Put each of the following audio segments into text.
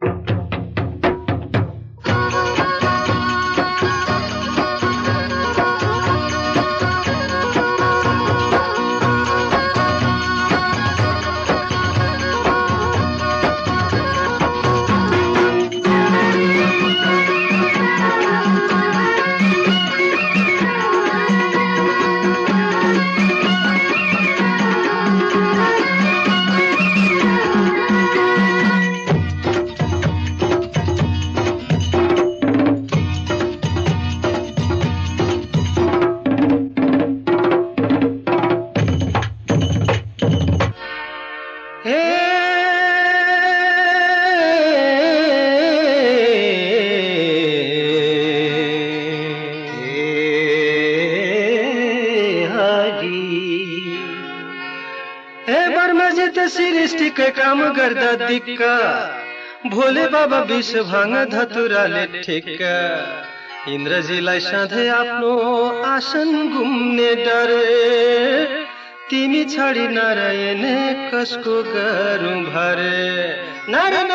सृष्टि के काम गर्दा दिक्का भोले बाबा विष भाङ धतुराले ठिक्का इन्द्रजीलाई सधैँ आफ्नो आसन घुम्ने डरे तिमी छाडी नारायण कसको गरौँ भरे नारायण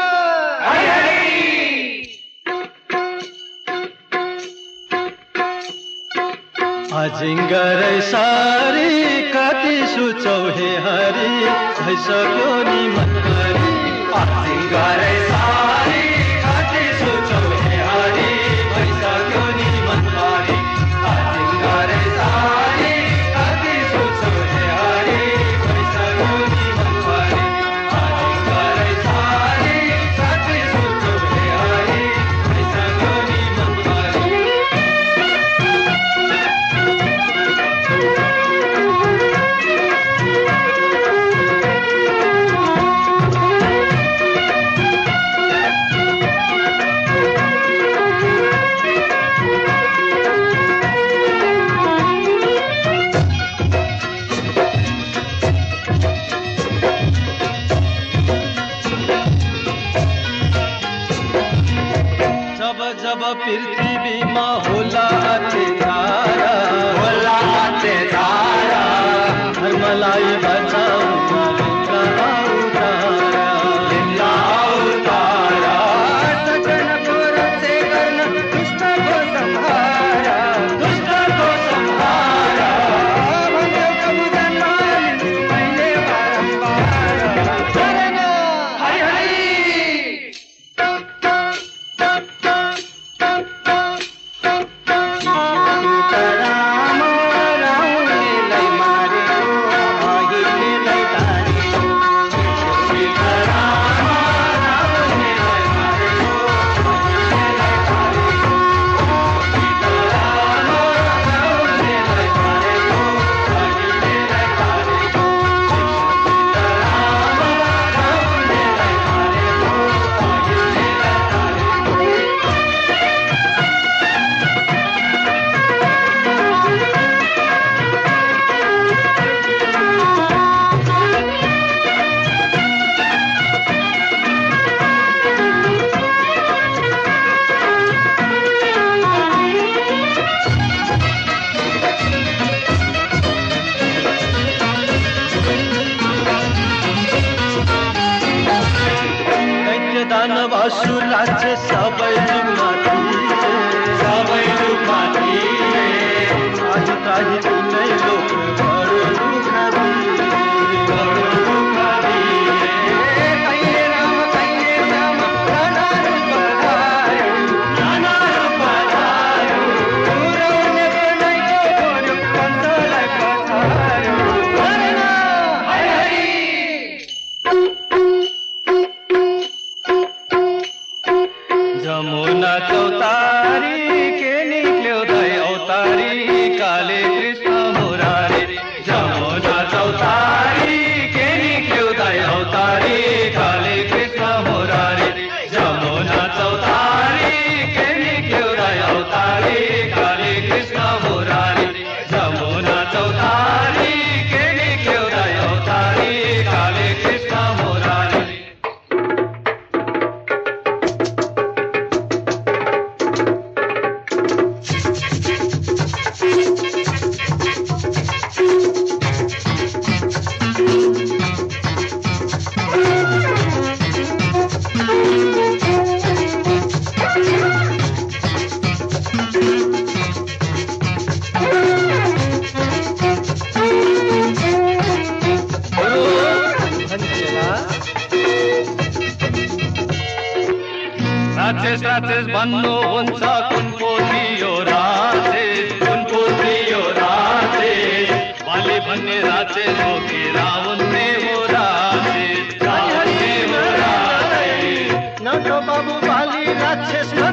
अजिङ्गरै सारी कति सुचौ हे हरि भइसक्यो नि मनभरि अजिङ्गरै सारी कति सुचौ हे हरि भइसक्यो नि मनभरि अजिङ्गरै सारी कति सुचौ हे हरि भइसक्यो नि मनभरि अजिङ्गरै सारी कति सुचौ हे हरि भइसक्यो नि मनभरि जब पृथ्वीमा होला अत्याचार धर्मलाई बचाउन लिङ्गा अवतार सजनको रक्षे गर्न दुष्टको संहार भन्यो कबुदन मैले बारम्बार हरि हरि दानवासुर राज्य सबै जुगमाथि आज ताही कुनै लोक बडो दुःख कहिले राम कहिले श्याम नाना रूप धार्यो पुराउने प्रणयको गोर्यो कन्तलाई पछार्यो हरि हरि जमुना चौतारी के निक्ल्यो दय अवतारी काले कृष्ण मुरारी जमुना चौतारी के निक्ल्यो दय अवतारी काले कृष्ण मुरारी जमुना चौतारी के निक्ल्यो दय अवतारी काले कृष्ण मुरारी जमुना चौतारी के निक्ल्यो दय अवतारी काले कृष्ण मुरारी राक्षस राक्षस भन्नुहुन्छ कुनको थियो राक्षस, कुनको थियो राक्षस? बाली भन्ने राक्षस हो कि रावण ने हो राक्षस, रावण ने हो राक्षस? न तो बाबू बाली राक्षस